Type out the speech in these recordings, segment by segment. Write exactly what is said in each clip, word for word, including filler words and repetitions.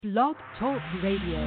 Blog Talk Radio.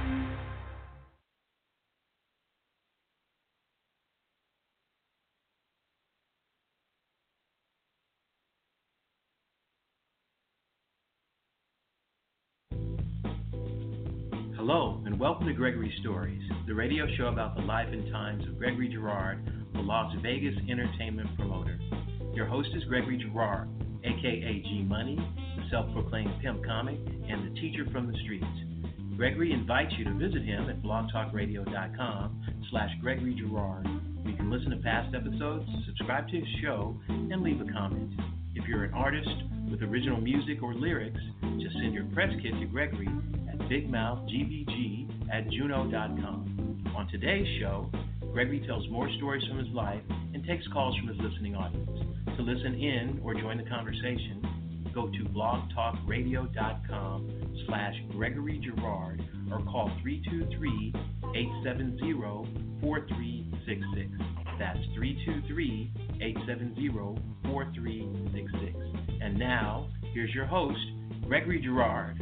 Hello, and welcome to Gregory Stories, the radio show about the life and times of Gregory Girard, the Las Vegas entertainment promoter. Your host is Gregory Girard, aka G Money, the self-proclaimed pimp comic, and the teacher from the streets. Gregory invites you to visit him at blogtalkradio.com slash Gregory Girard. You can listen to past episodes, subscribe to his show, and leave a comment. If you're an artist with original music or lyrics, just send your press kit to Gregory at bigmouthgbg at juno dot com. On today's show, Gregory tells more stories from his life and takes calls from his listening audience. To listen in or join the conversation, go to blogtalkradio.com slash Gregory Girard or call three two three, eight seven zero, four three six six. That's three two three, eight seven zero, four three six six. And now, here's your host, Gregory Girard.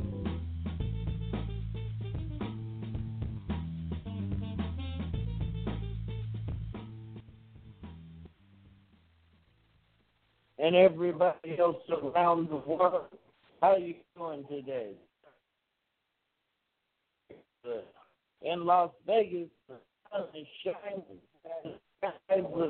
And everybody else around the world, how are you doing today? In Las Vegas, the sun is shining.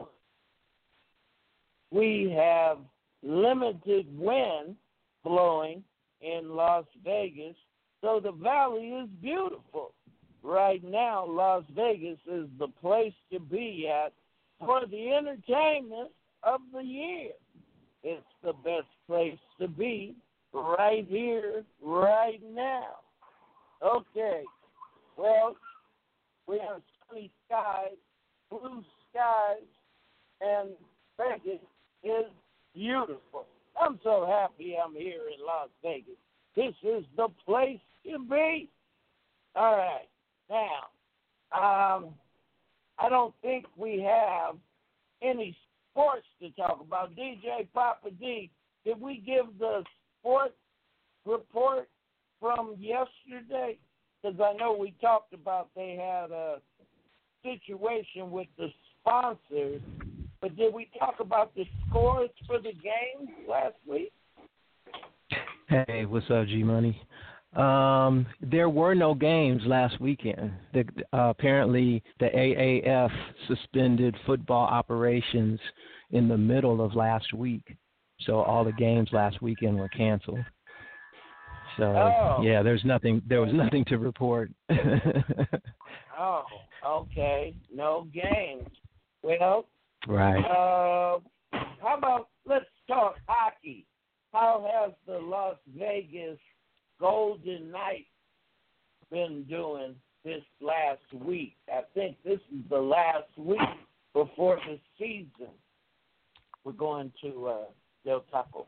We have limited wind blowing in Las Vegas, so the valley is beautiful. Right now, Las Vegas is the place to be at for the entertainment of the year. It's the best place to be right here, right now. Okay, well, we have sunny skies, blue skies, and Vegas is beautiful. I'm so happy I'm here in Las Vegas. This is the place to be. All right, now, um, I don't think we have any sports to talk about. D J Papa D, did we give the sports report from yesterday? Because I know we talked about they had a situation with the sponsors, but did we talk about the scores for the games last week? Hey, what's up, G Money? Um, there were no games last weekend. The, uh, apparently, the A A F suspended football operations in the middle of last week, so all the games last weekend were canceled. So oh. yeah, there's nothing. There was nothing to report. oh, okay, no games. Well, right. Uh, how about let's talk hockey? How has the Las Vegas Golden Knights been doing this last week? I think this is the last week before the season. We're going to uh, Del Taco.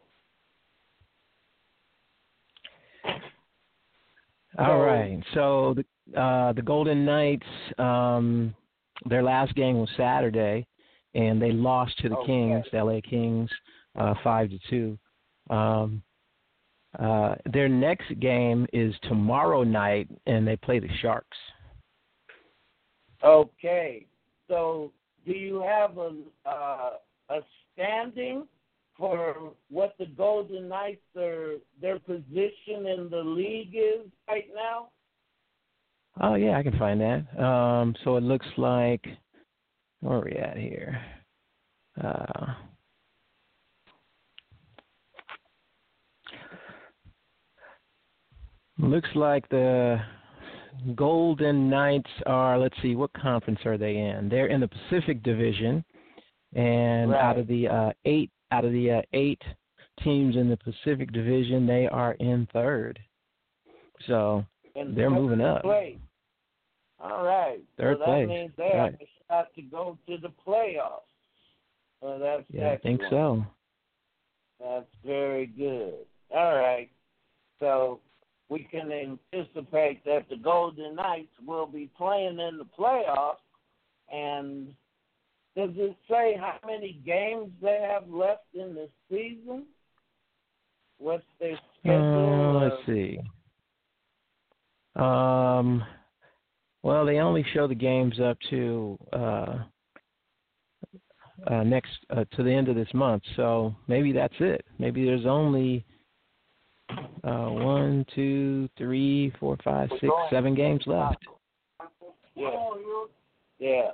All so, right. So the uh, the Golden Knights, um, their last game was Saturday, and they lost to the okay. Kings, the L A Kings, uh, five to two. Um, Uh, their next game is tomorrow night, and they play the Sharks. Okay. So do you have a uh, a standing for what the Golden Knights are, their position in the league is right now? Oh, yeah, I can find that. Um, so it looks like, where are we at here? Uh Looks like the Golden Knights are, let's see, what conference are they in? They're in the Pacific Division, and right. out of the uh, eight out of the uh, eight teams in the Pacific Division, they are in third. So in they're moving up. Place. All right. Third so that place. means they right. have a shot to go to the playoffs. Well, that's yeah, I think one. so. That's very good. All right. So we can anticipate that the Golden Knights will be playing in the playoffs. And does it say how many games they have left in the season? What's their schedule? Uh, let's see. Um, well, they only show the games up to uh, uh, next uh, to the end of this month, so maybe that's it. Maybe there's only uh, one, two, three, four, five, six, seven games left. Yeah. Yeah.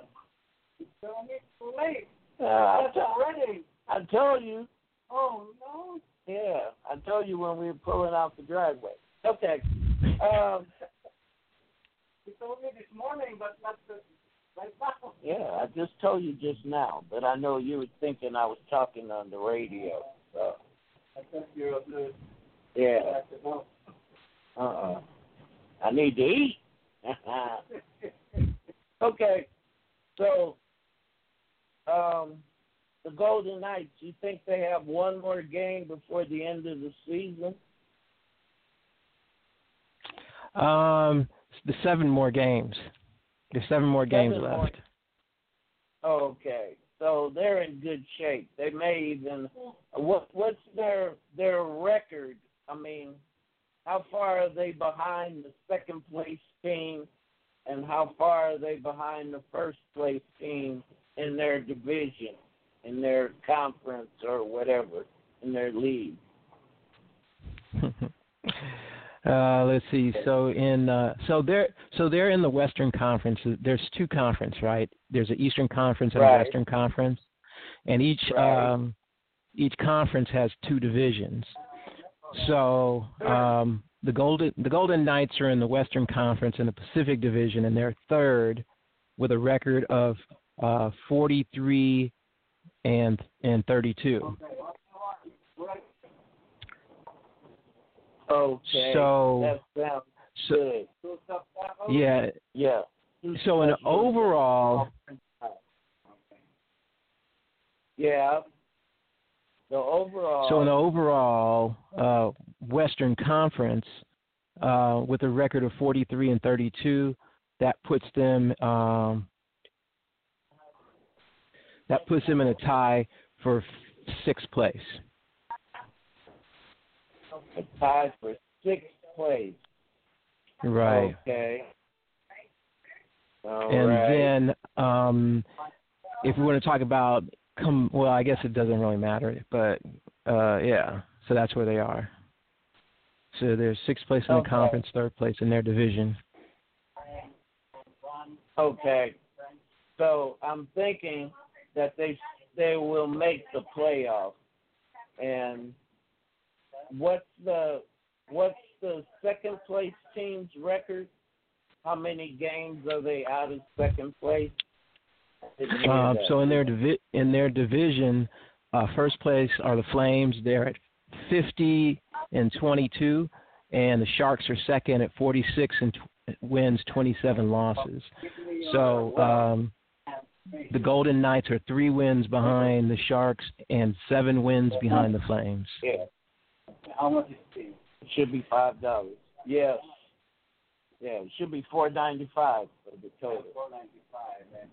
Uh, I, t- I told you. Oh, no. Yeah, I told you when we were pulling out the driveway. Okay. Um, you told me this morning, but not the, right now. Yeah, I just told you just now, but I know you were thinking I was talking on the radio. So. I thought you were good. Yeah. Uh-uh. I need to eat. Okay. So, um, the Golden Knights, you think they have one more game before the end of the season? Um, the seven more games. There's seven more games seven left. More. Okay, so they're in good shape. They may even. What what's their their record? I mean, how far are they behind the second place team, and how far are they behind the first place team in their division, in their conference or whatever, in their league? uh, let's see. So in uh, so they're so they're in the Western Conference. There's two conferences, right? There's an Eastern Conference and Right. a Western Conference, and each Right. um, each conference has two divisions. So um, the Golden the Golden Knights are in the Western Conference in the Pacific Division, and they're third with a record of uh, forty-three and and thirty-two. Okay. So that sounds so good. yeah. Yeah. So in overall, yeah. So overall. so in the overall uh, Western Conference, uh, with a record of forty-three and thirty-two, that puts them um, that puts them in a tie for sixth place. A tie for sixth place. Right. Okay. All and right. then um, if we want to talk about, come, well, I guess it doesn't really matter, but uh, yeah, so that's where they are. So they're sixth place in the Okay. conference, third place in their division. Okay. So I'm thinking that they they will make the playoff. And what's the what's the second place team's record? How many games are they out of second place? Um, so in their divi- in their division, uh, first place are the Flames. They're at fifty and twenty-two, and the Sharks are second at forty-six and tw- wins, twenty-seven losses. So um, the Golden Knights are three wins behind the Sharks and seven wins behind the Flames. Yeah. How much is it? It should be five dollars. Yes. Yeah, it should be four ninety five for the total. Four ninety five, man.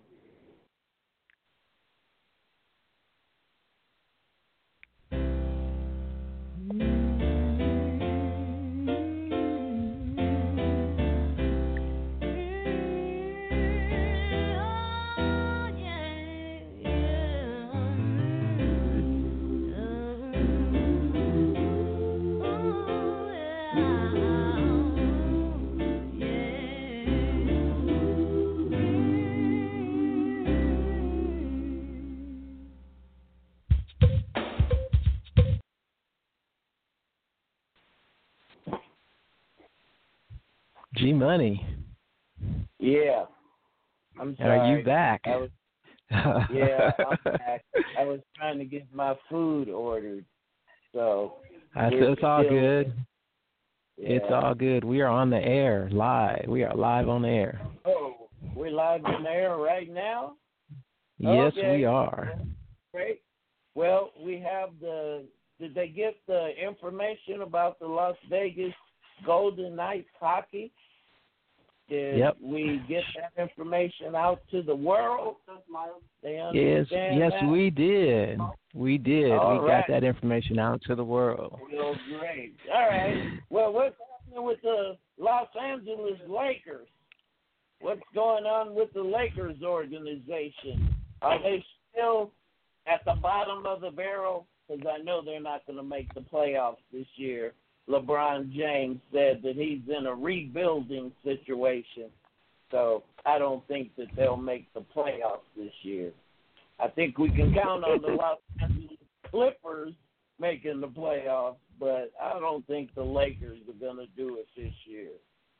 G Money. Yeah. I'm sorry. Are you back? I was, yeah, I'm back. I was trying to get my food ordered. So I said we're it's all still- good. Yeah. It's all good. We are on the air, live. We are live on the air. Oh, we're live in the air right now? Yes, Okay. we are. Great. Well, we have the, did they get the information about the Las Vegas Golden Knights hockey? Did Yep. we get that information out to the world? They Yes, understand yes, that? we did. We did. All we right. got that information out to the world. Well, great. All right. Well, what's happening with the Los Angeles Lakers. What's going on with the Lakers organization? Are they still at the bottom of the barrel? Because I know they're not going to make the playoffs this year. LeBron James said that he's in a rebuilding situation. So I don't think that they'll make the playoffs this year. I think we can count on the Los Angeles Clippers making the playoffs, but I don't think the Lakers are going to do it this year.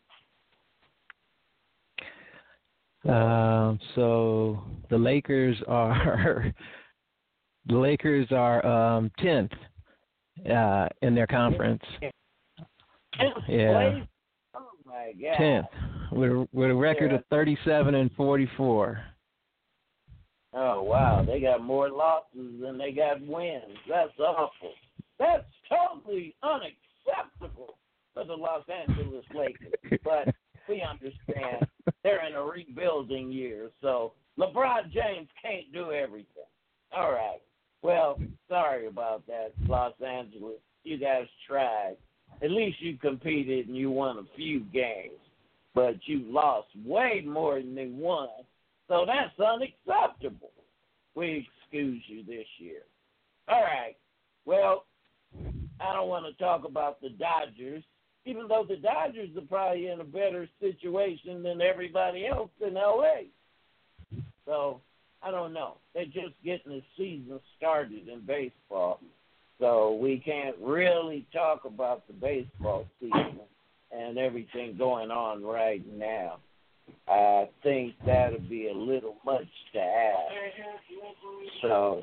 Uh, so the Lakers are the Lakers are um, tenth uh, in their conference. Yeah, oh my God, tenth with with a record of thirty-seven and forty-four. Oh wow, they got more losses than they got wins. That's awful. That's totally unacceptable for the Los Angeles Lakers. But we understand they're in a rebuilding year, so LeBron James can't do everything. All right. Well, sorry about that, Los Angeles. You guys tried. At least you competed and you won a few games, but you lost way more than you won. So that's unacceptable. We excuse you this year. All right. Well, I don't want to talk about the Dodgers, even though the Dodgers are probably in a better situation than everybody else in L A. So, I don't know. They're just getting the season started in baseball. So, we can't really talk about the baseball season and everything going on right now. I think that would be a little much to ask. So,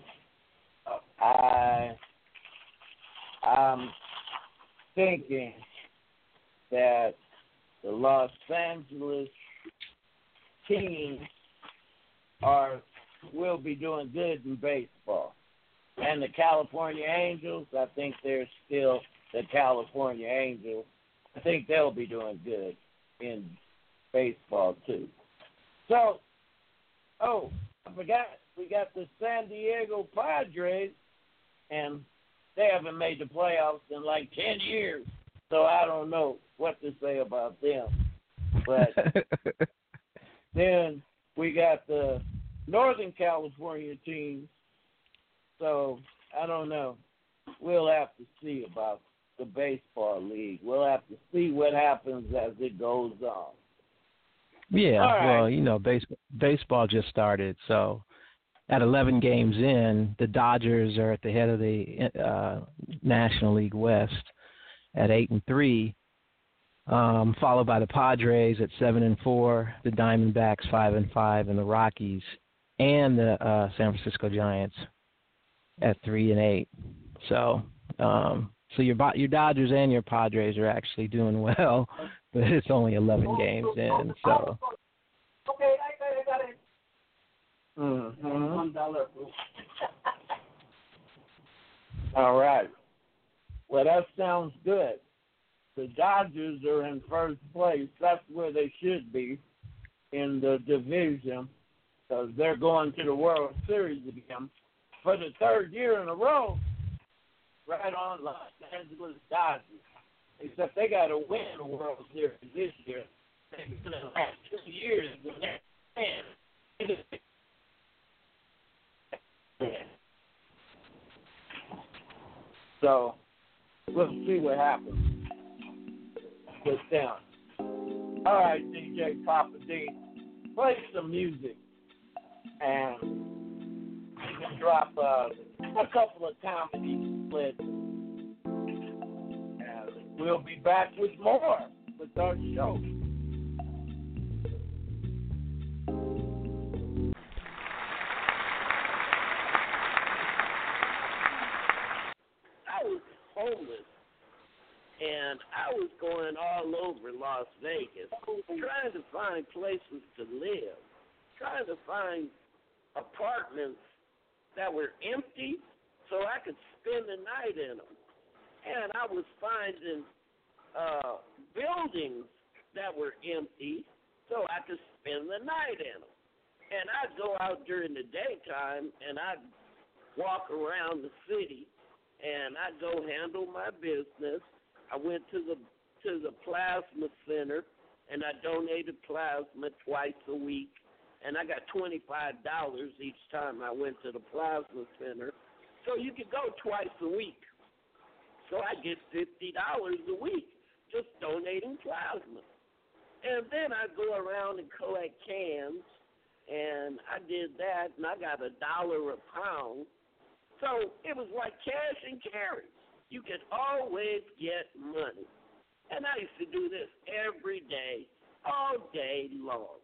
I, I'm thinking that the Los Angeles teams are will be doing good in baseball. And the California Angels, I think they're still the California Angels. I think they'll be doing good in baseball too. So, oh, I forgot, we got the San Diego Padres, and they haven't made the playoffs in like ten years, so I don't know what to say about them. But then we got the Northern California teams, so I don't know. We'll have to see about the baseball league. We'll have to see what happens as it goes on. Yeah, right. Well, you know, base, baseball just started, so at eleven games in, the Dodgers are at the head of the uh, National League West at eight and three, um, followed by the Padres at seven and four, the Diamondbacks five and five, and the Rockies and the uh, San Francisco Giants at three and eight. So, um, so your your Dodgers and your Padres are actually doing well, but it's only eleven games in. So. Okay, I got it. Mm-hmm. One dollar. All right. Well, that sounds good. The Dodgers are in first place. That's where they should be in the division, because they're going to the World Series again for the third year in a row. Right on Los Angeles Dodgers. Except they got to win the World Series this year. In the last two years, they're So, we'll see what happens with them. All right, D J Papa D, play some music, and you can drop uh, a couple of comedy splits, and we'll be back with more with our show. I was homeless, and I was going all over Las Vegas, trying to find places to live, trying to find apartments that were empty so I could spend the night in them. And I was finding uh, buildings that were empty so I could spend the night in them. And I'd go out during the daytime, and I'd walk around the city, and I'd go handle my business. I went to the to the plasma center, and I donated plasma twice a week, and I got twenty-five dollars each time I went to the plasma center. So you could go twice a week. So I get fifty dollars a week just donating plasma. And then I go around and collect cans, and I did that, and I got a dollar a pound. So it was like cash and carry. You could always get money. And I used to do this every day, all day long.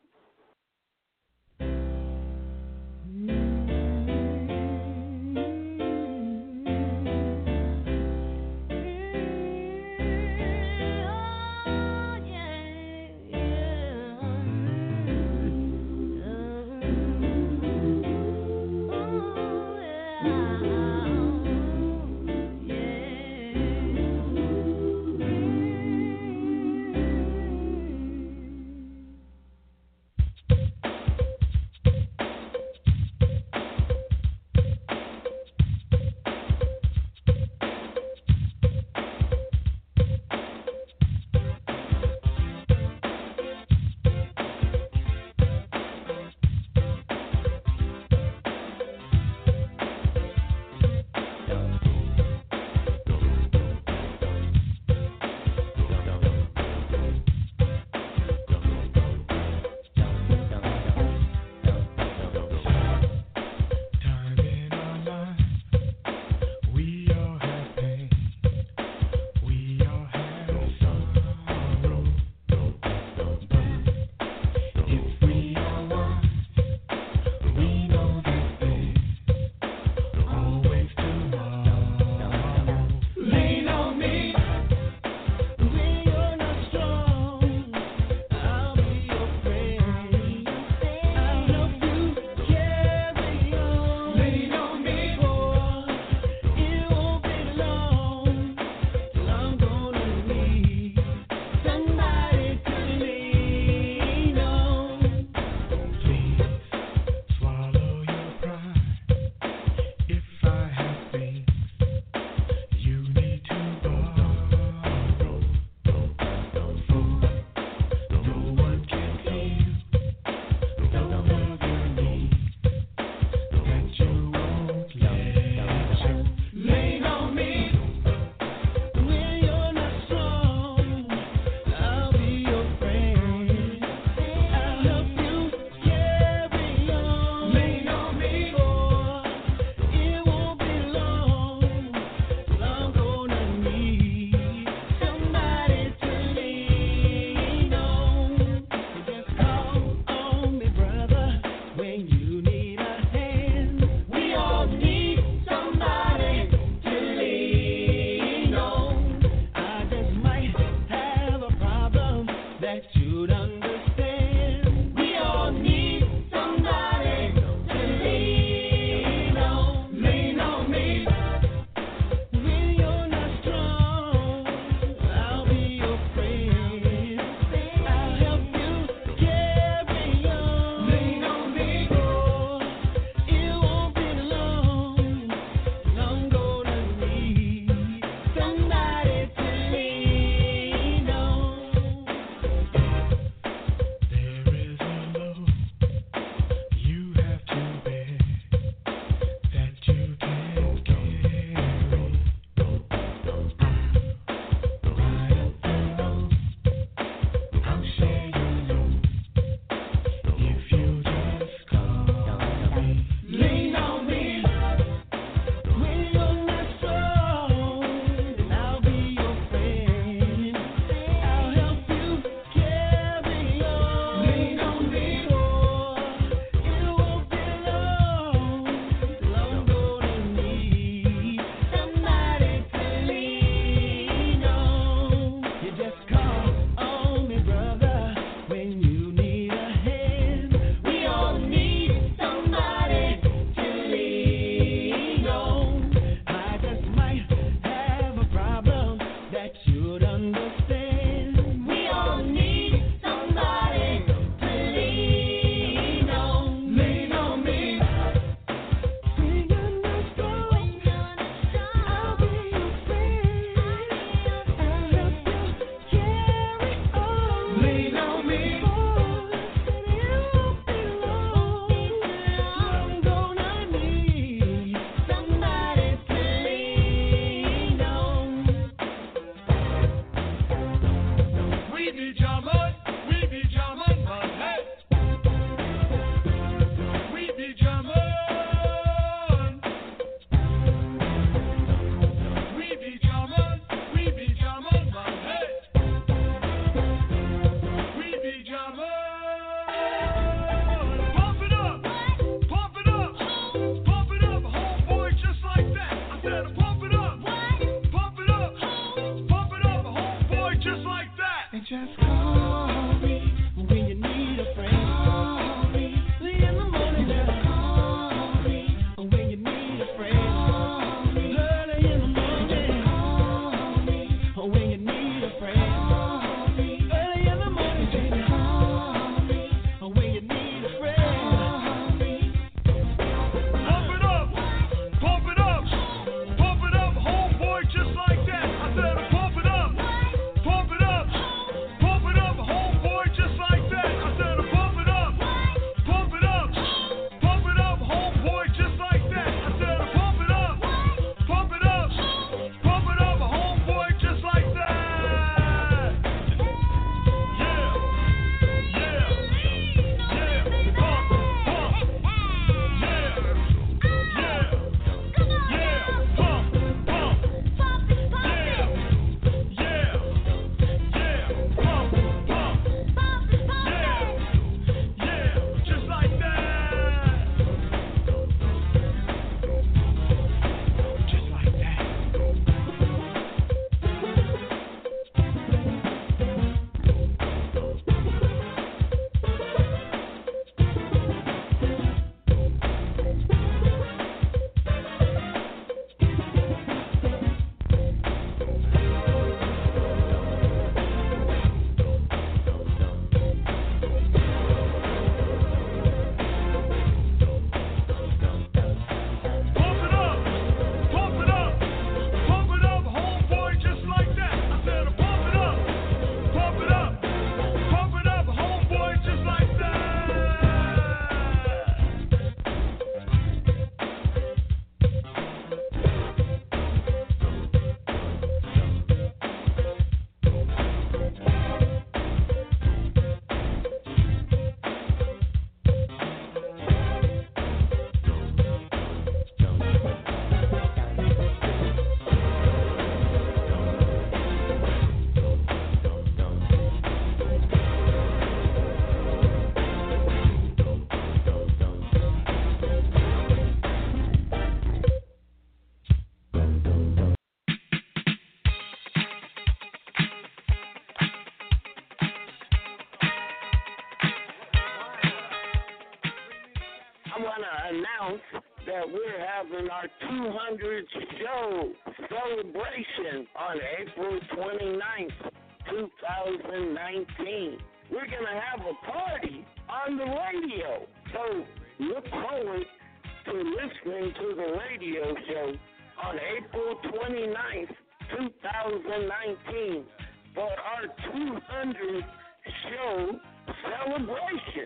that we're having our two hundredth show celebration on April twenty-ninth, two thousand nineteen. We're going to have a party on the radio. So look forward to listening to the radio show on April twenty-ninth, two thousand nineteen for our two hundredth show celebration.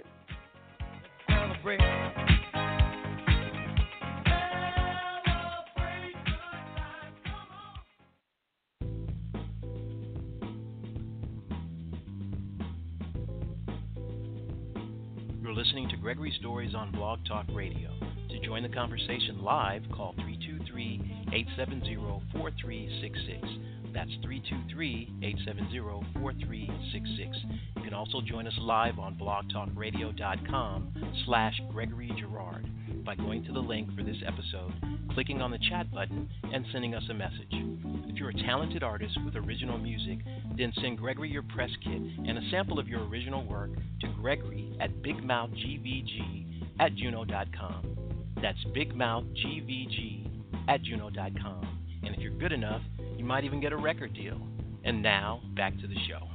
Celebrate. You're listening to Gregory Stories on Blog Talk Radio. To join the conversation live, call three two three, eight seven zero, four three six six. That's three two three, eight seven zero, four three six six. You can also join us live on blogtalkradio.com slash Gregory Girard by going to the link for this episode, clicking on the chat button, and sending us a message. If you're a talented artist with original music, then send Gregory your press kit and a sample of your original work to Gregory at bigmouthgvg at juno dot com. That's bigmouthgvg at juno dot com. And if you're good enough, you might even get a record deal. And now, back to the show.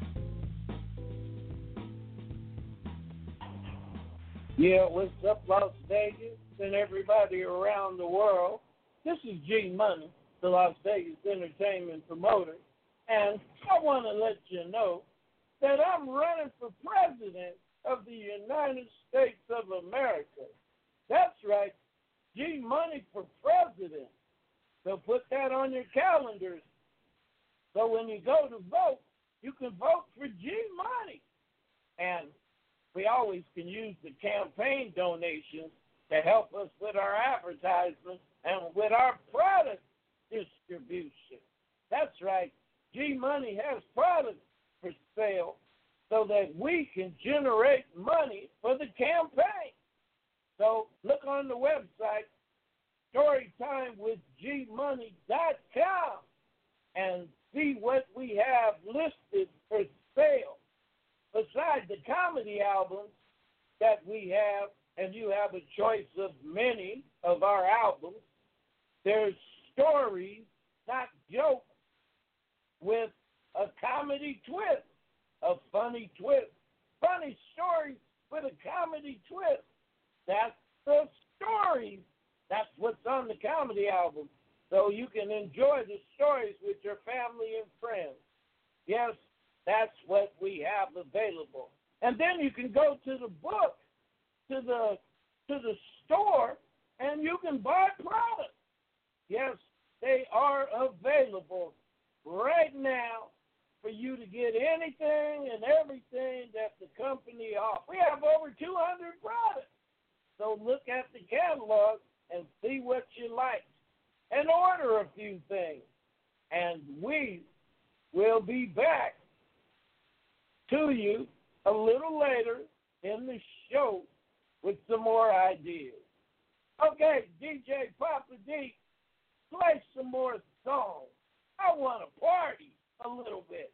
Yeah, what's up, Las Vegas and everybody around the world? This is G Money, the Las Vegas entertainment promoter, and I want to let you know that I'm running for president President of the United States of America. That's right, G Money for President. So put that on your calendars. So when you go to vote, you can vote for G Money. And we always can use the campaign donations to help us with our advertisements and with our product distribution. That's right. G Money has products for sale so that we can generate money for the campaign. So look on the website, storytime with g money dot com, and see what we have listed for sale. Besides the comedy albums that we have, and you have a choice of many of our albums, there's stories, not jokes, with a comedy twist, a funny twist. Funny stories with a comedy twist. That's the stories. That's what's on the comedy album. So you can enjoy the stories with your family and friends. Yes, that's what we have available. And then you can go to the book, to the to the store, and you can buy products. Yes, they are available right now for you to get anything and everything that the company offers. We have over two hundred products. So look at the catalog and see what you like and order a few things. And we will be back to you a little later in the show with some more ideas. Okay, D J Papa D, play some more songs. I want to party a little bit.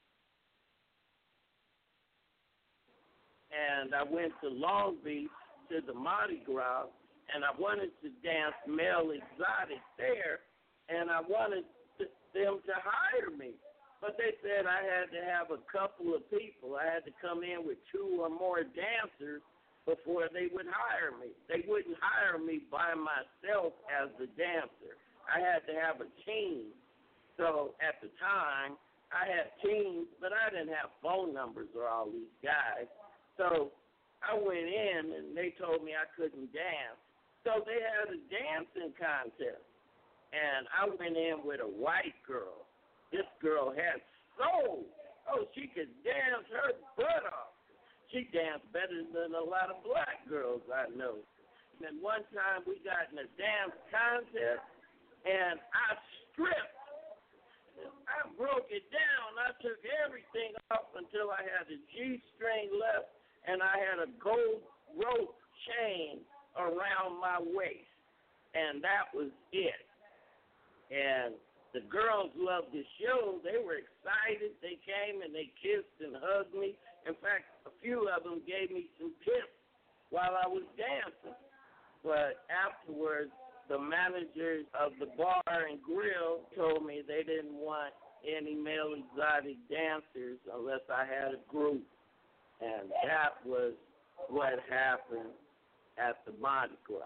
And I went to Long Beach to the Mardi Gras, and I wanted to dance male exotic there, and I wanted to, them to hire me. But they said I had to have a couple of people. I had to come in with two or more dancers before they would hire me. They wouldn't hire me by myself as the dancer. I had to have a team. So at the time, I had teams, but I didn't have phone numbers for all these guys. So I went in, and they told me I couldn't dance. So they had a dancing contest, and I went in with a white girl. This girl had soul. Oh, she could dance her butt off. She danced better than a lot of black girls I know. And one time we got in a dance contest, and I stripped. I broke it down. I took everything off until I had a G-string left, and I had a gold rope chain around my waist, and that was it. And the girls loved the show. They were excited. They came and they kissed and hugged me. In fact, a few of them gave me some tips while I was dancing. But afterwards, the managers of the bar and grill told me they didn't want any male exotic dancers unless I had a group. And that was what happened at the Mardi Gras.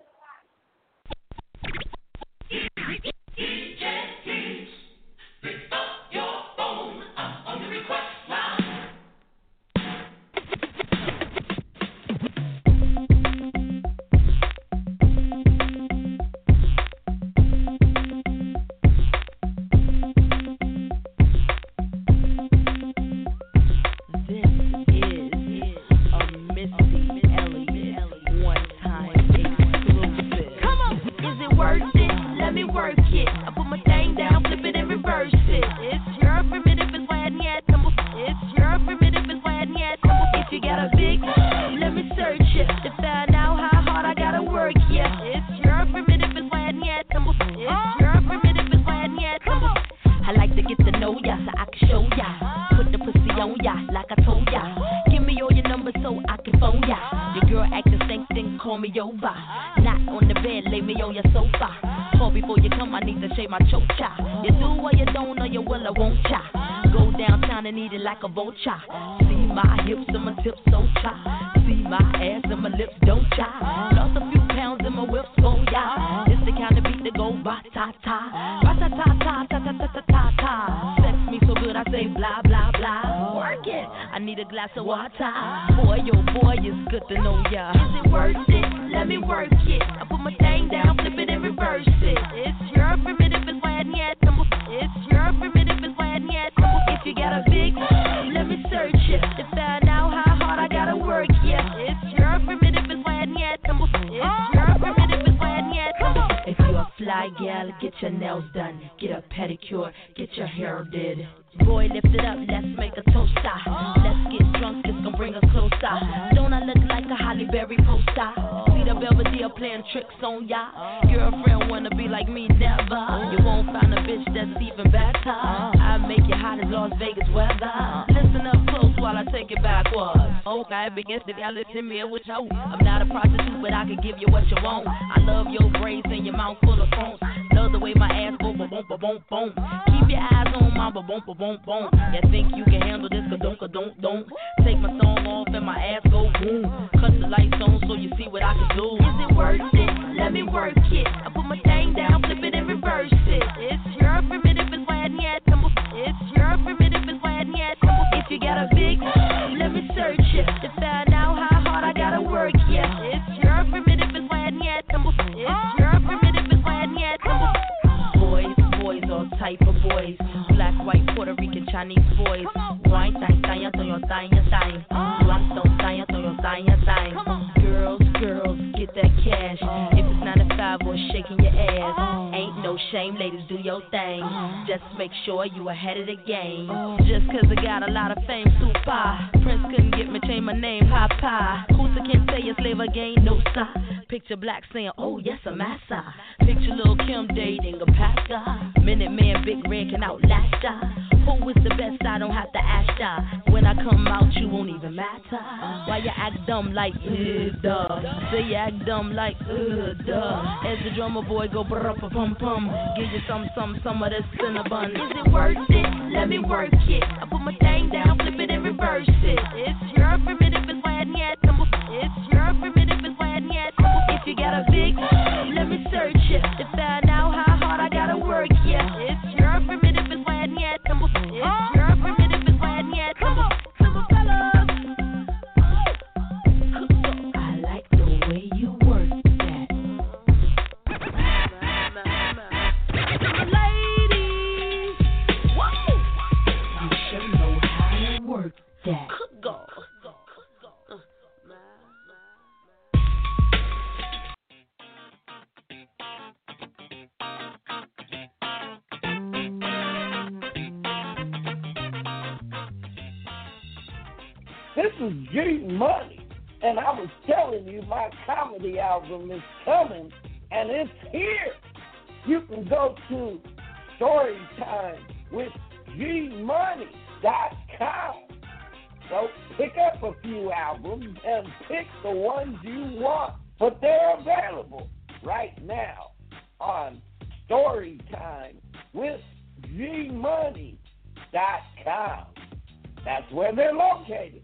D J Keys, pick up your phone, I'm on the request line. See my hips and my tips so chai. See my ass and my lips don't chai. Lost a few pounds in my whip, so yeah. It's the kind of beat that go ba ta ta, ba ta ta ta ta ta ta ta ta ta. Sex me so good I say blah blah blah. Work it. I need need a glass of water. Boy, oh boy, it's good to know ya. Is it worth it? Let me work it. I put my thing down, flip it and reverse it. It's your primitive and why yet. It's your primitive and why yet. If you got a big, let me search it to find out how hard I gotta work. Yeah, it's your primitive and why yet. It's your primitive and why yet. If you're a fly gal, get your nails done, get a pedicure, get your hair did. Boy, lift it up, let's make a toast. Let's get drunk, this gon' bring us closer. Don't I look like a Holly Berry poster? See the Belvedere playing tricks on ya. Girlfriend wanna be like me, never. You won't find a bitch that's even better. I make you hot as Las Vegas weather. Listen up close while I take it backwards. Okay, begins to y'all listen me with you. I'm not a prostitute, but I can give you what you want. I love your braids and your mouth full of phones. Love the way my ass go boom boom boom boom. Keep your eyes on my boom boom boom boom. You think you can handle this? Ka don't ka don't don't. Take my song off and my ass go boom. Cut the lights on so you see what I can do. Is it worth it? Let me work it. I put my thing down, flip it and reverse it. It's your primitive and why yet. It's your primitive and why yet. If you got a big, let me search it to find out how hard I gotta work. Yeah, it's your primitive and why yet. It's your primitive and why yet. Boys, boys, all type of boys. Black, white, Puerto Rican, Chinese boys. White, thang, thang, thang, thang, thang. Black, don't thang, thang, thang, thang. Girls, girls, get that cash. If it's nine to five or shaking your ass, ain't no shame, ladies, do your thing. Just make sure you ahead of the game. Just cause I got a lot of fame, super. Prince couldn't get me, change my name, Papa. Who's can't say a slave again, no sir. Picture Black saying, oh yes, I'm massa. Picture Lil Kim dating a pastor. Minute Man, Big Red can outlast her. Who is the best? I don't have to ask her. When I come out, you won't even matter. Why you act dumb like, uh, duh. Say you act dumb like, uh, duh. As the drummer boy go brr pum pum. Give you some, some, some of this cinnabon. Is it worth it? Let me work it. I put my thing down, flip it and reverse it. It's your primitive and why yet. It's your primitive and why yet. If you got a big, let me search it to find out how hard I gotta work. Yeah, it's your primitive and why yet. It's your primitive and why yet. I like the way you work that. Ladies, whoa, you sure know how to work that. Go. This is G Money, and I was telling you my comedy album is coming, and it's here. You can go to Storytime with G Money dot com. So pick up a few albums and pick the ones you want, but they're available right now on Storytime with G Money dot com. That's where they're located.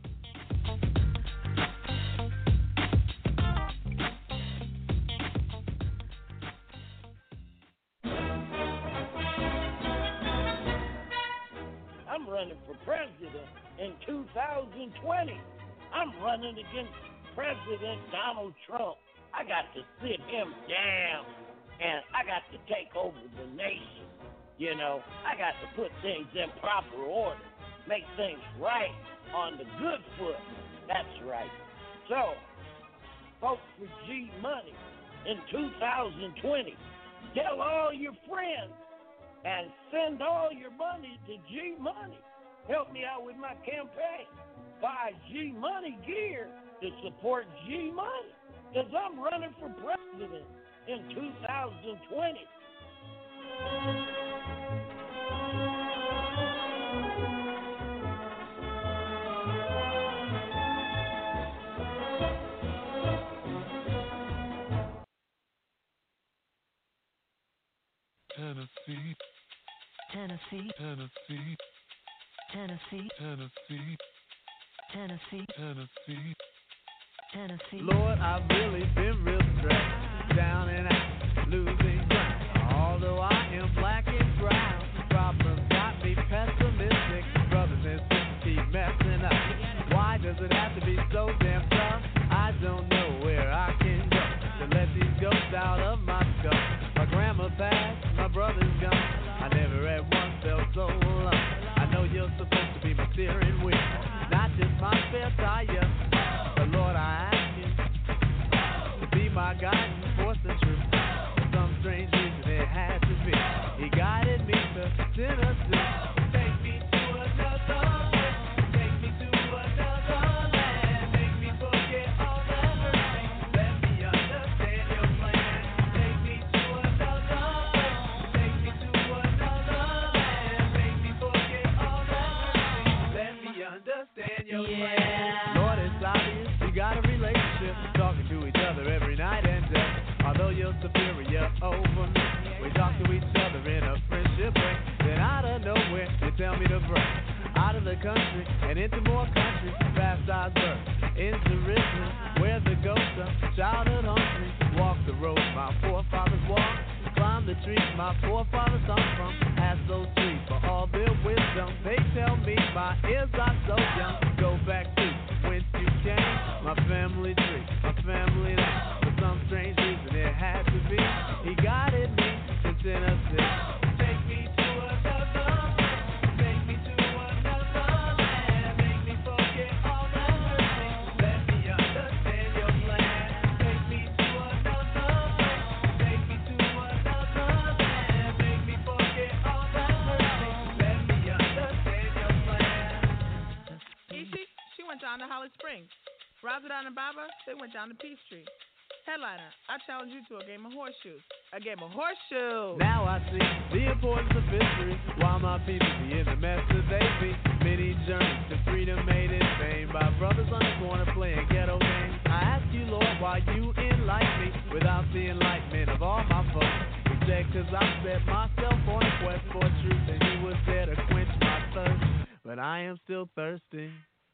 I'm running for president in two thousand twenty. I'm running against President Donald Trump. I got to sit him down, and I got to take over the nation. You know, I got to put things in proper order, make things right on the good foot. That's right. So, vote for G Money in two thousand twenty. Tell all your friends and send all your money to G Money. Help me out with my campaign. Buy G Money gear to support G Money, because I'm running for president in two thousand twenty. Tennessee, Tennessee, Tennessee, Tennessee, Tennessee, Tennessee, Tennessee, Tennessee. Lord, I've really been real stressed, down and out, losing ground. Although I am black and brown, problems got me pessimistic. Brothers and sisters keep messing up. be so damn tough. I don't know where I can go to let these ghosts out of my skull. My grandma passed, my brother's gone. I never at once felt so alone. I know you're supposed to be my steering wheel, not just my spare tire. But Lord, I ask you to be my guiding force and truth. For some strange reason it had to be. He guided me to Tennessee. Take me to another land. Take me to another land. Make me forget all the hurt. Let me understand your plan. Take me to another land. Take me to another land. Make me forget all the hurt. Let me understand your plan. Lord, it's obvious we got a relationship, talking to each other every night and day. Although you're superior over me, we talk to each other in a friendship way. Then out of nowhere, you tell me to break out of the country and into more country, past Osburg, into Richmond, where the ghosts of childhood hungry. Walk the road my forefathers walked, climb the trees my forefathers hung from. Ask those trees for all their wisdom. They tell me my ears are so young. Go back to whence you came, my family tree, my family name. For some strange reason it had to be. He guided me to Tennessee. Take me to another land. Take me to another land. Make me forget all the hurt. Let me understand your plan. Take me to another land. Take me to another land. Make me forget all the hurt. Let me understand your plan. Ishi, she went down to Holly Springs. Razadon and Baba, they went down to Peachtree. Headliner, I challenge you to a game of horseshoes. A game of horseshoes. Now I see the importance of history. While my people be in the mess that they be. Many journeys to freedom made in vain by brothers on the corner playing ghetto games. I ask you, Lord, why you enlighten me without the enlightenment of all my folks. Instead, cause I set myself on a quest for truth, and he was there to quench my thirst. But I am still thirsty.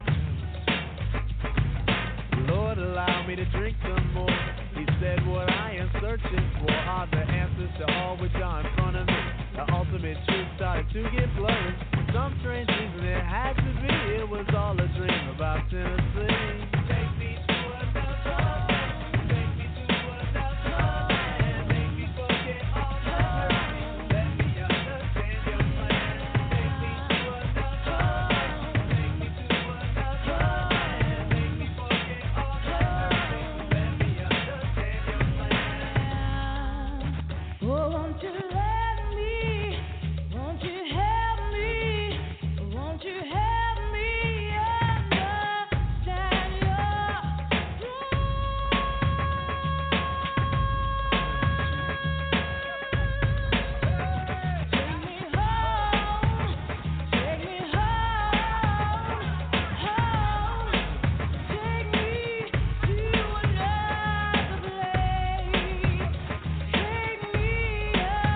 Lord, allow me to drink some more. He said what I am searching for are the answers to all which are in front of me. The ultimate truth started to get blurry. For some strange reason it had to be. It was all a dream about Tennessee. Take me to another land. Take me to another land. Make me forget all the hurt. Let me understand your plan. Take me to another land. Take me to another land. Make me forget all the hurt. Let me understand your plan. Oh, won't you let me, won't you help me, won't you help me understand your Take me home, take me home, home, take me to another place, take me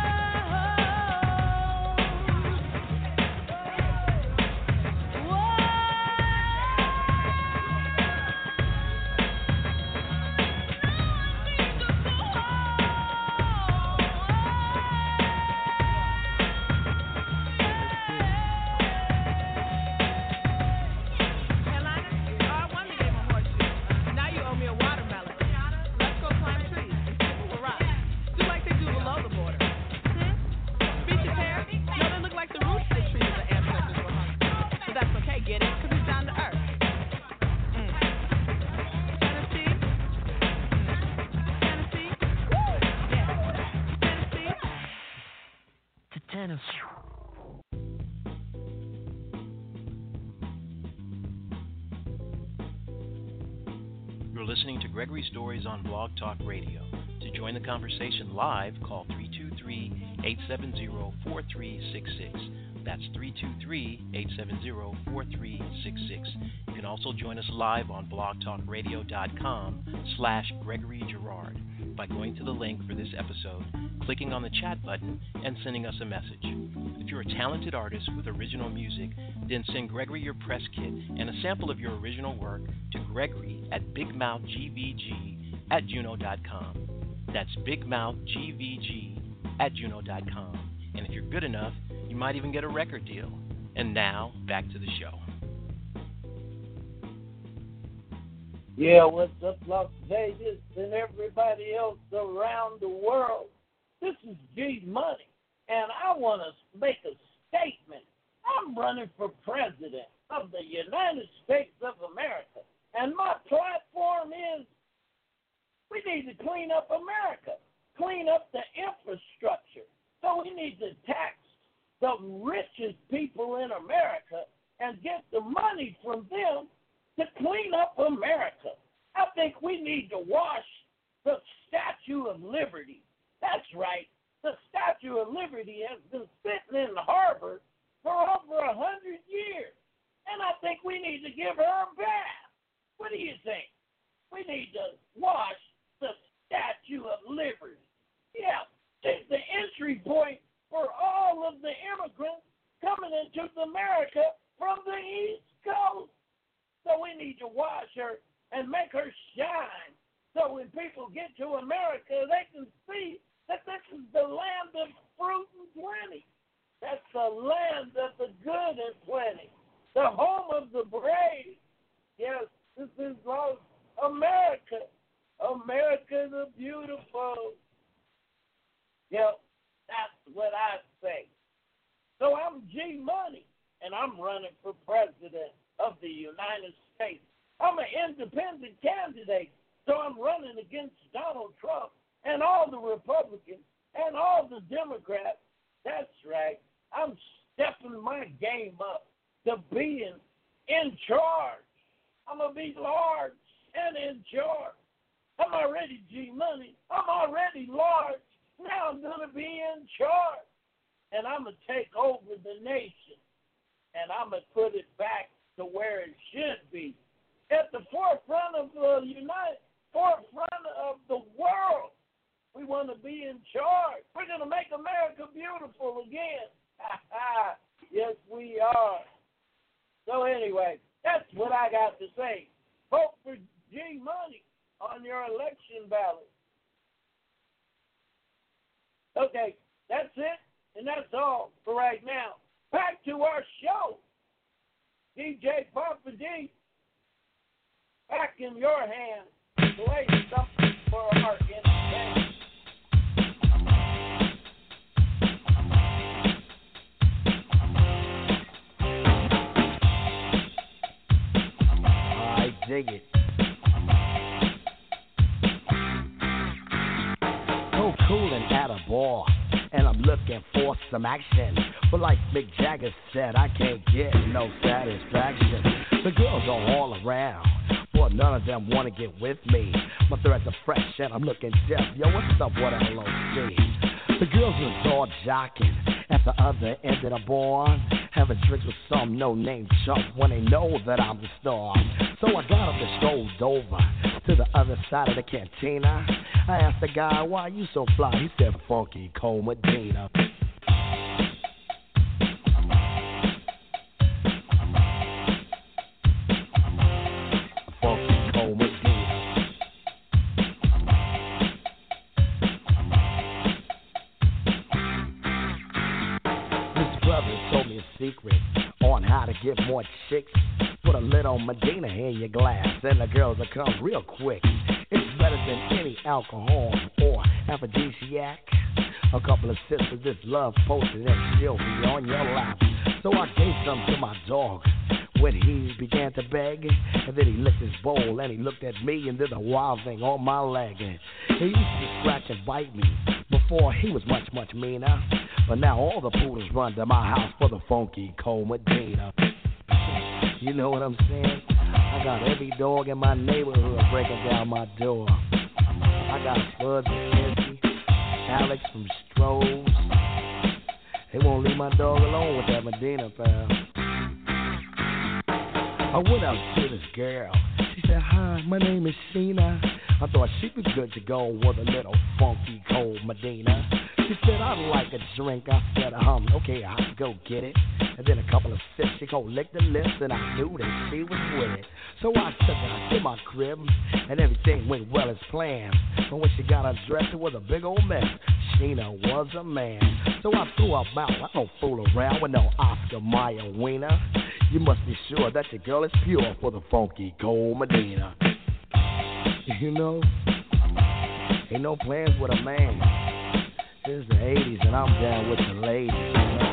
Headliner, oh, I won the game of horseshoes. Now you owe me a watermelon. Let's go climb trees and skip over rocks. Do like they do below the border. Hmm? Feature pair? No, they look like the roots of the trees the ancestors were hung. But that's okay, get it? Because he's down to earth. Mm. Tennessee? Mm. Tennessee? Woo! Yeah. Tennessee? To Tennessee. You're listening to Gregory Stories on Blog Talk Radio. To join the conversation live, call three two three, eight seven zero, four three six six. That's three two three, eight seven zero, four three six six. You can also join us live on blogtalkradio.com slash Gregory Girard by going to the link for this episode, clicking on the chat button, and sending us a message. If you're a talented artist with original music, then send Gregory your press kit and a sample of your original work to Gregory at bigmouthgvg at juno dot com. That's bigmouthgvg at juno dot com. And if you're good enough, you might even get a record deal. And now, back to the show. Yeah, what's up, Las Vegas and everybody else around the world? This is G Money, and I want to make a statement. I'm running for president of the United States of America, and my platform is we need to clean up America, clean up the infrastructure. So we need to tax the richest people in America and get the money from them to clean up America. I think we need to wash the Statue of Liberty. That's right. The Statue of Liberty has been sitting in the harbor for over a hundred years, and I think we need to give her a bath. What do you think? We need to wash the Statue of Liberty. Yeah, it's the entry point for all of the immigrants coming into America from the East Coast. So we need to wash her and make her shine so when people get to America, they can see that this is the land of fruit and plenty. That's the land of the good and plenty, the home of the brave. Yes, this is America, America the beautiful. Yep, that's what I say. So I'm G Money, and I'm running for president of the United States. I'm an independent candidate, so I'm running against Donald Trump and all the Republicans and all the Democrats. That's right. I'm stepping my game up to being in charge. I'm going to be large and in charge. I'm already G Money. I'm already large. Now I'm going to be in charge. And I'm going to take over the nation. And I'm going to put it back to where it should be. At the forefront of the United, forefront of the world. We want to be in charge. We're going to make America beautiful again. Yes, we are. So anyway, that's what I got to say. Vote for G Money on your election ballot. Okay, that's it, and that's all for right now. Back to our show. D J Papa D, back in your hands. Play something for our entertainment. I dig it. So cool and at a bar, and I'm looking for some action. But like Mick Jagger said, I can't get no satisfaction. The girls are all around, but none of them want to get with me. My threads are fresh and I'm looking deaf. Yo, what's up with L O C? The girls was all jocking at the other end of the bar, having drinks with some no-name chump when they know that I'm the star. So I got up and strolled over to the other side of the cantina. I asked the guy, why you so fly? He said, Funky Cole Medina. Funky Cole Medina. This brother told me a secret on how to get more chicks. Put a little Medina in your glass, and the girls will come real quick. It's better than any alcohol or aphrodisiac. A couple of sips of this love potion and she'll be on your lap. So I gave some to my dog when he began to beg. And then he licked his bowl and he looked at me and did a wild thing on my leg. And he used to scratch and bite me before he was much, much meaner. But now all the poodles run to my house for the Funky Cole Medina. You know what I'm saying? I got every dog in my neighborhood breaking down my door. I got Spuds and Kizzy, Alex from Strohs. They won't leave my dog alone with that Medina, pal. I went out to this girl. She said, hi, my name is Sheena. I thought she'd be good to go with a little Funky Cole Medina. She said, I'd like a drink. I said, um, okay, I'll go get it. And then a couple of sips, she go lick the lips, and I knew that she was with it. So I took her to my crib, and everything went well as planned. But when she got undressed, it was a big old mess. Sheena was a man. So I threw her out. I don't fool around with no Oscar Mayer wiener. You must be sure that your girl is pure for the Funky Cole Medina. You know, ain't no plans with a man. It's the eighties and I'm down with the ladies, you know.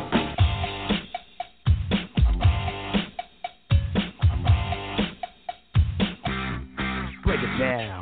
Break it down.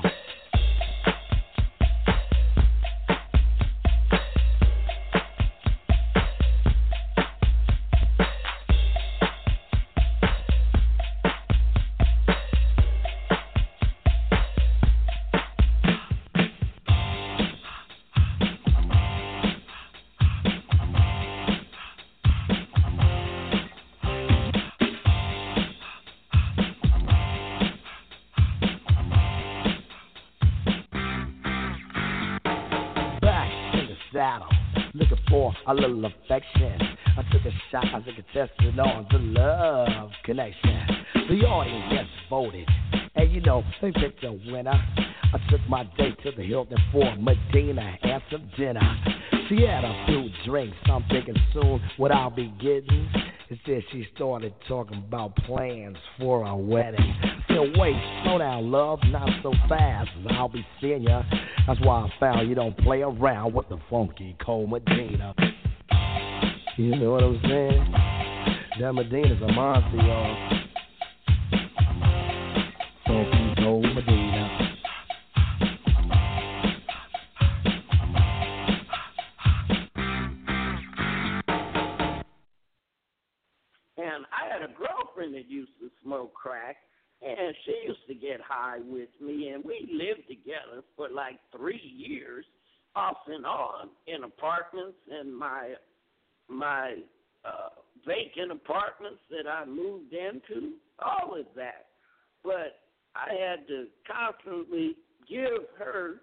Looking for a little affection. I took a shot, I took a test it on the love connection. The audience just voted, and you know, they picked a winner. I took my date to the Hilton for Medina and some dinner. She had a few drinks, I'm thinking soon what I'll be getting is that she started talking about plans for a wedding. I said, wait, slow down, love, not so fast, I'll be seeing ya. That's why I found you don't play around with the funky cold Medina. You know what I'm saying? That Medina's a monster, y'all. Funky cold Medina. And I had a girlfriend that used to smoke crack, and she used to get high with me, and we lived together for like three years, off and on, in apartments, and my my uh, vacant apartments that I moved into, all of that. But I had to constantly give her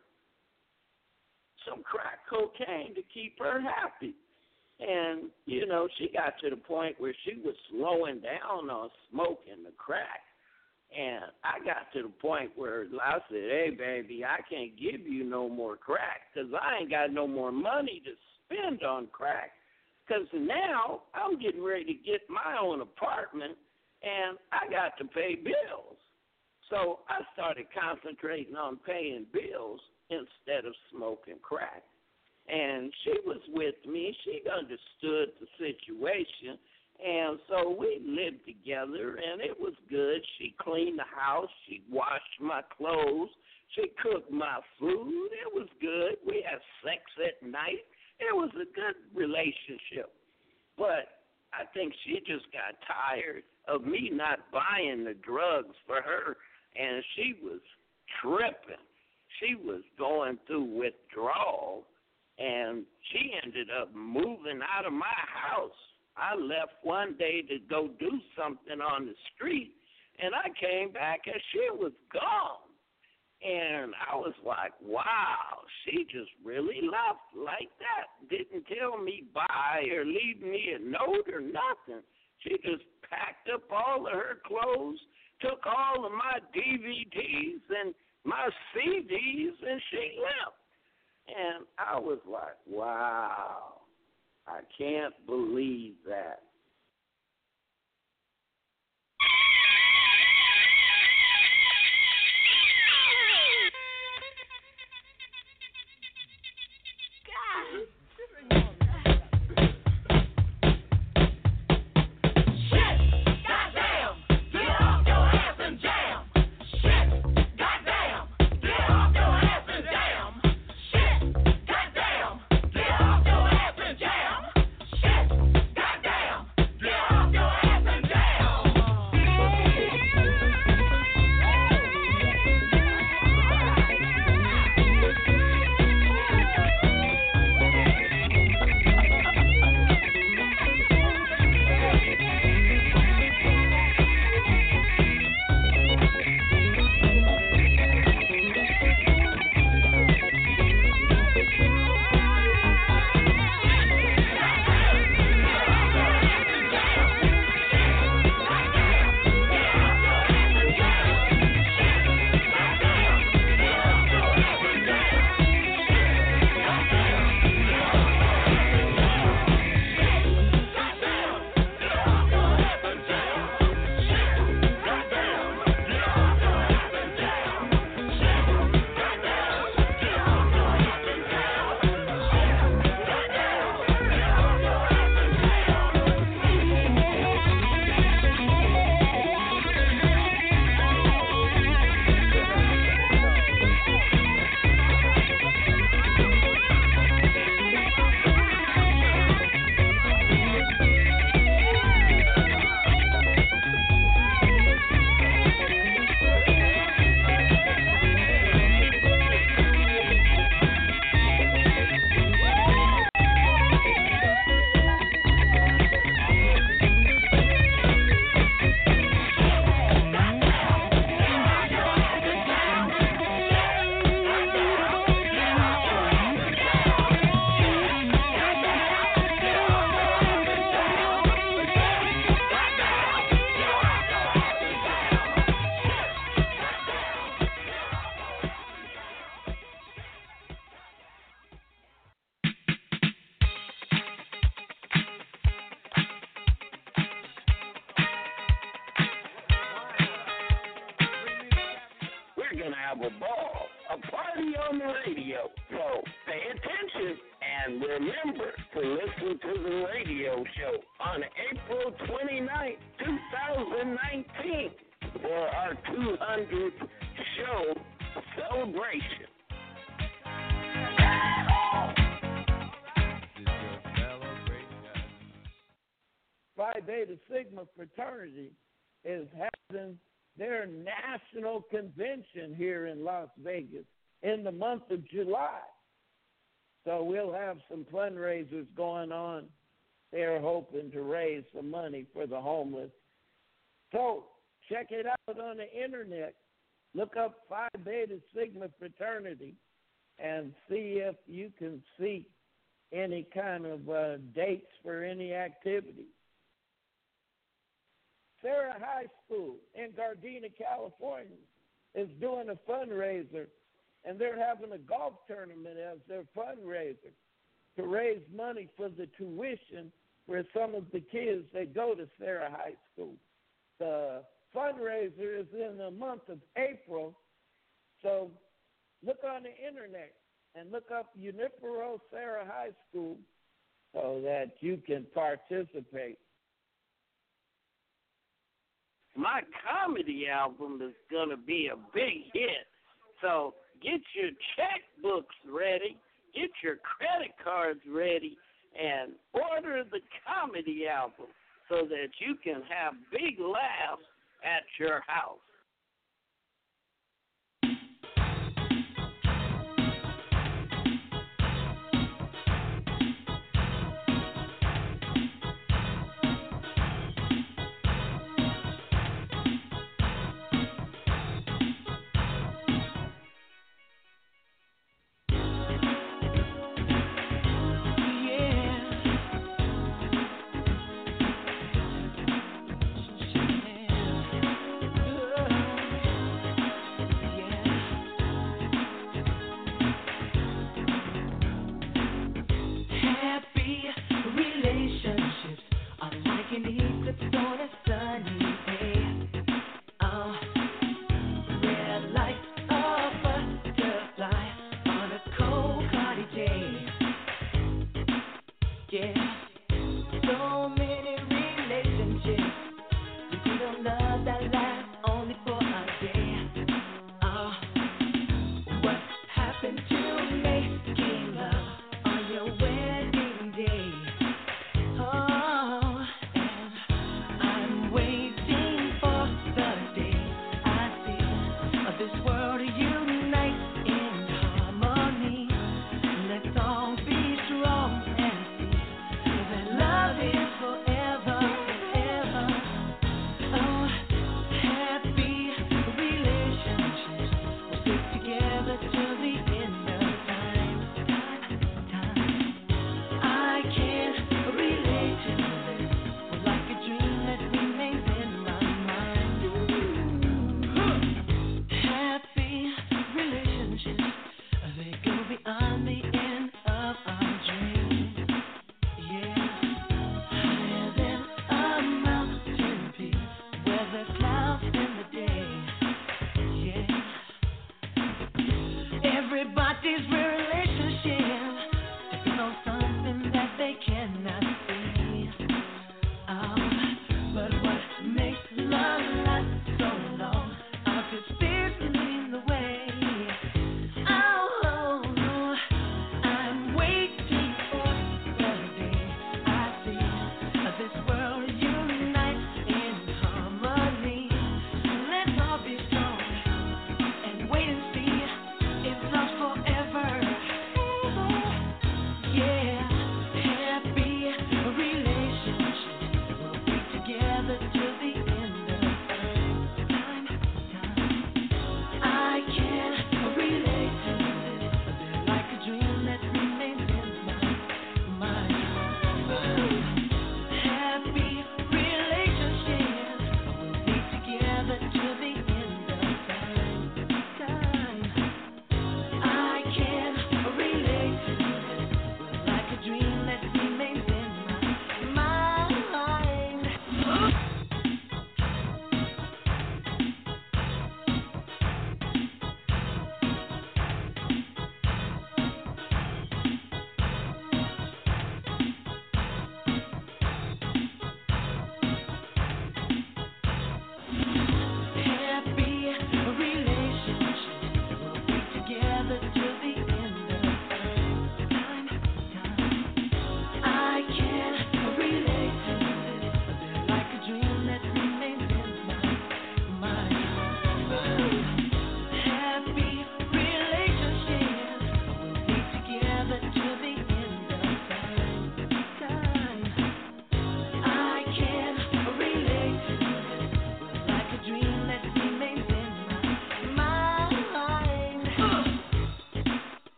some crack cocaine to keep her happy. And, you know, she got to the point where she was slowing down on smoking the crack. And I got to the point where I said, hey, baby, I can't give you no more crack because I ain't got no more money to spend on crack. Because now I'm getting ready to get my own apartment, and I got to pay bills. So I started concentrating on paying bills instead of smoking crack. And she was with me. She understood the situation. And so we lived together, and it was good. She cleaned the house. She washed my clothes. She cooked my food. It was good. We had sex at night. It was a good relationship. But I think she just got tired of me not buying the drugs for her, and she was tripping. She was going through withdrawal, and she ended up moving out of my house. I left one day to go do something on the street, and I came back and she was gone. And I was like, wow, she just really left like that. Didn't tell me bye or leave me a note or nothing. She just packed up all of her clothes, took all of my D V Ds and my C Ds, and she left. And I was like, wow. I can't believe that. we're going to have a ball, a party on the radio. So pay attention and remember to listen to the radio show on April twenty-ninth, twenty nineteen for our two hundredth show celebration. Phi Beta Sigma fraternity is having their national convention here in Las Vegas in the month of July. So we'll have some fundraisers going on. They're hoping to raise some money for the homeless. So check it out on the internet. Look up Phi Beta Sigma fraternity and see if you can see any kind of uh, dates for any activity. Sarah High School in Gardena, California is doing a fundraiser, and they're having a golf tournament as their fundraiser to raise money for the tuition for some of the kids that go to Sarah High School. The fundraiser is in the month of April, so look on the internet and look up Unipero Sarah High School so that you can participate. My comedy album is going to be a big hit, so get your checkbooks ready, get your credit cards ready, and order the comedy album so that you can have big laughs at your house.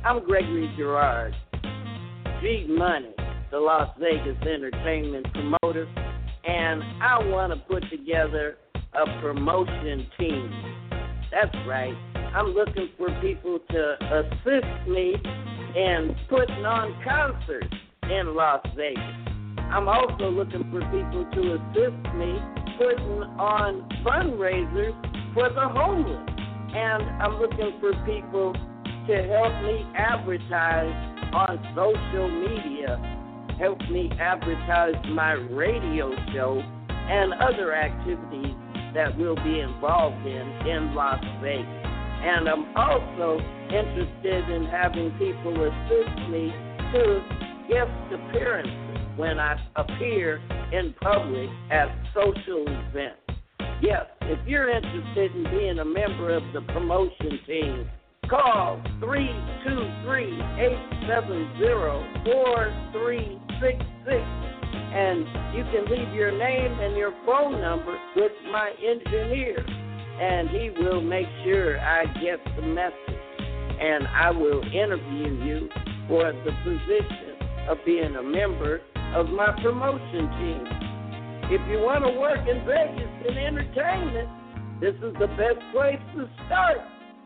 I'm Gregory Girard, G Money, the Las Vegas entertainment promoter, and I want to put together a promotion team. That's right. I'm looking for people to assist me in putting on concerts in Las Vegas. I'm also looking for people to assist me putting on fundraisers for the homeless. And I'm looking for people to help me advertise on social media, help me advertise my radio show and other activities that we'll be involved in in Las Vegas. And I'm also interested in having people assist me to guest appearances when I appear in public at social events. Yes, if you're interested in being a member of the promotion team, call three two three, eight seven zero, four three six six, and you can leave your name and your phone number with my engineer, and he will make sure I get the message, and I will interview you for the position of being a member of my promotion team. If you want to work in Vegas in entertainment, this is the best place to start.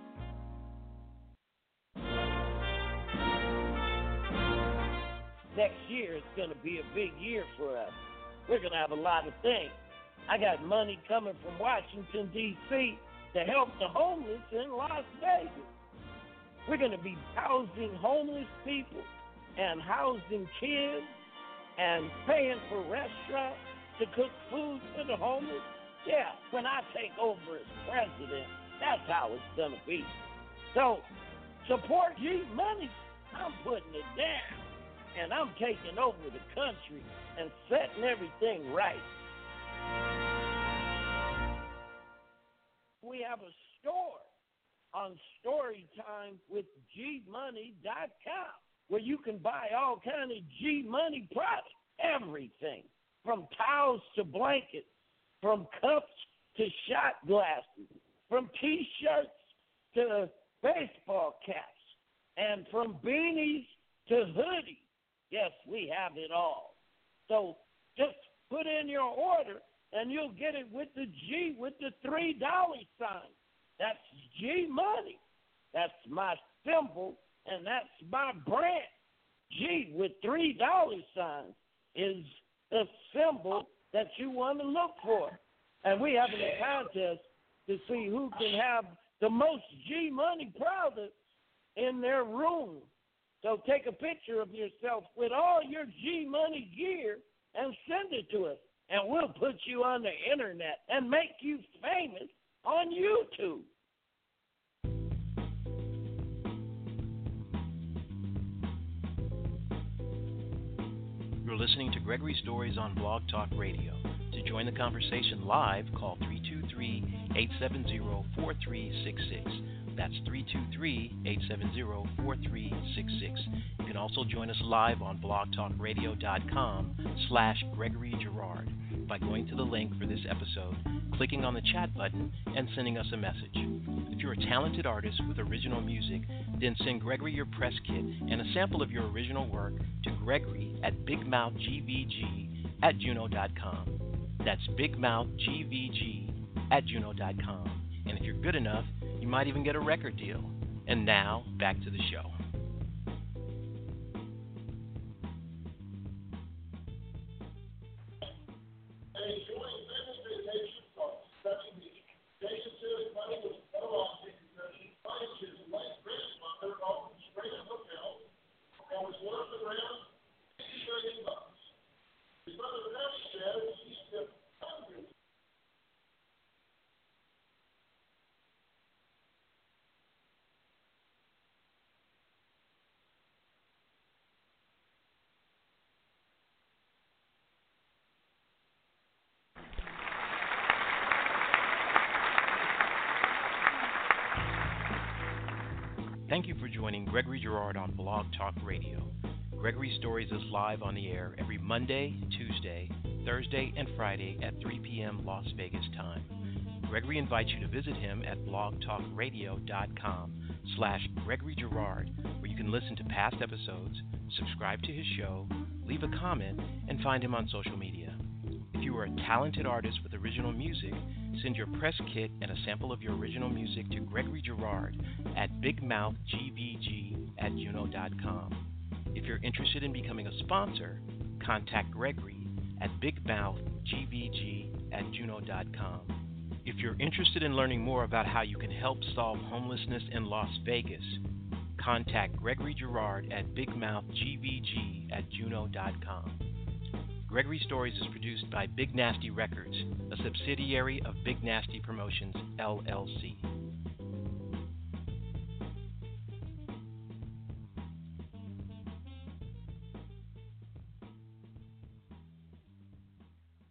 Next year is going to be a big year for us. We're going to have a lot of things. I got money coming from Washington, D C to help the homeless in Las Vegas. We're going to be housing homeless people and housing kids and paying for restaurants to cook food for the homeless. Yeah, when I take over as president, that's how it's going to be. So, support G Money. I'm putting it down. And I'm taking over the country and setting everything right. We have a store on storytime with G Money dot com where you can buy all kind of G Money products, everything, from towels to blankets, from cups to shot glasses, from T-shirts to baseball caps, and from beanies to hoodies. Yes, we have it all. So just put in your order, and you'll get it with the G, with the three dollar sign. That's G Money. That's my symbol, and that's my brand. G with three dollar signs is the symbol that you want to look for. And we having a contest to see who can have the most G Money products in their room. So take a picture of yourself with all your G Money gear and send it to us. And we'll put you on the internet and make you famous on YouTube. You're listening to Gregory Stories on Blog Talk Radio. To join the conversation live, call three two three, eight seven zero, four three six six. That's three two three, eight seven zero, four three six six. You can also join us live on blogtalkradio.com slash Gregory Girard by going to the link for this episode, clicking on the chat button, and sending us a message. If you're a talented artist with original music, then send Gregory your press kit and a sample of your original work to Gregory at bigmouthgvg at juno dot com. That's bigmouthgvg at juno dot com. And if you're good enough, you might even get a record deal. And now, back to the show. Thank you for joining Gregory Girard on Blog Talk Radio. Gregory Stories is live on the air every Monday, Tuesday, Thursday, and Friday at three p.m. Las Vegas time. Gregory invites you to visit him at blogtalkradio.com slash Gregory Girard, where you can listen to past episodes, subscribe to his show, leave a comment, and find him on social media. If you are a talented artist with original music, send your press kit and a sample of your original music to Gregory Girard at bigmouthgvg at juno dot com. If you're interested in becoming a sponsor, contact Gregory at bigmouthgvg at juno dot com. If you're interested in learning more about how you can help solve homelessness in Las Vegas, contact Gregory Girard at bigmouthgvg at juno dot com. Gregory Stories is produced by Big Nasty Records, a subsidiary of Big Nasty Promotions, L L C.